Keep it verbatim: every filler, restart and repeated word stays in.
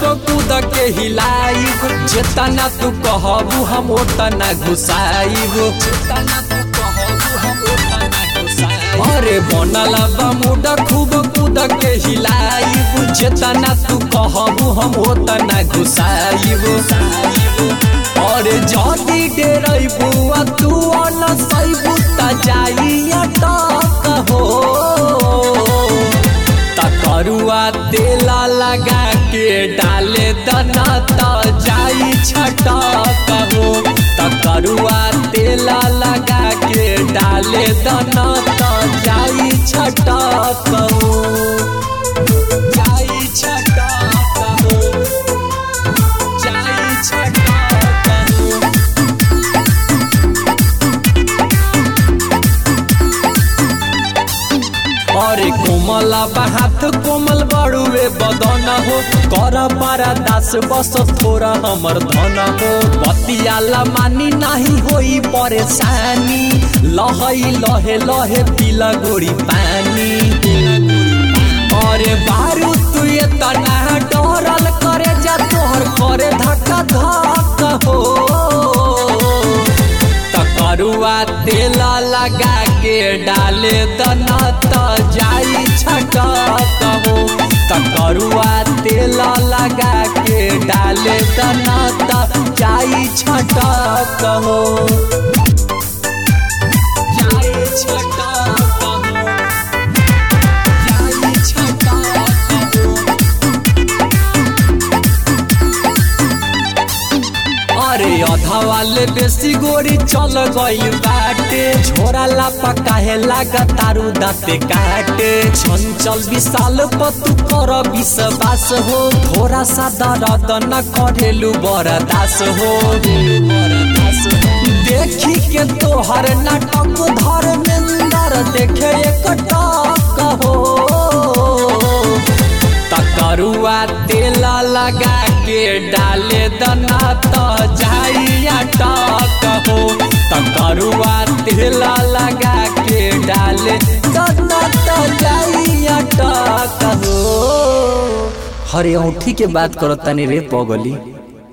कूद के हिलाइब, जेतना तू कहबू हम ओतना घुसाइब। अरे बनला बा मुड़ा खूब कूद के हिलाइब, जेतना तू कहबू हम ओतना घुसाइब। अरे जदी डेरैबू तू अनसैबू त जाई अटक हो। तकरुआ तेला लगा के डाले दना त जाई छटक हो। तकरुआ तेला लगा के डाले दना त जाई छटक हो। जाई छटक हो, जाई छटक हो। अरे कोमला बात कोमल बड़ुए बदन हो, कर पारा दास बस थोड़ा हमर धन हो। बतियाला मानी नहीं होई परेशानी, लहई लहे लहे पीला गोरी पानी। अरे बारू तू ये तना डरल करे जा तोहर करे धक्का धक हो। तकरुआ तेला लगा के डाले दना त जाई छटक हो। तकरुआ तेला लगा के डाले दना त जाई छटक हो। जाई छटक हो, जाई छटक हो। अरे अधा वाले बेसी गोरी चल गई बाटे, झोरा लापा काहे लागा तारू दाते काटे। चंचल विशाल पतु कर विश्वास हो, थोड़ा सा दर्द न करेलू बरदास हो। देखी के तोहर नाटक धर्मेंद्र देखे एक टक हो। तकरुआ तेला लगा के डाले दना त जाई अटक हो। तकरुआ तेला लगा के डाले दना त जाई अटक हो। हरे औठी के बात करत तनी रे पगली।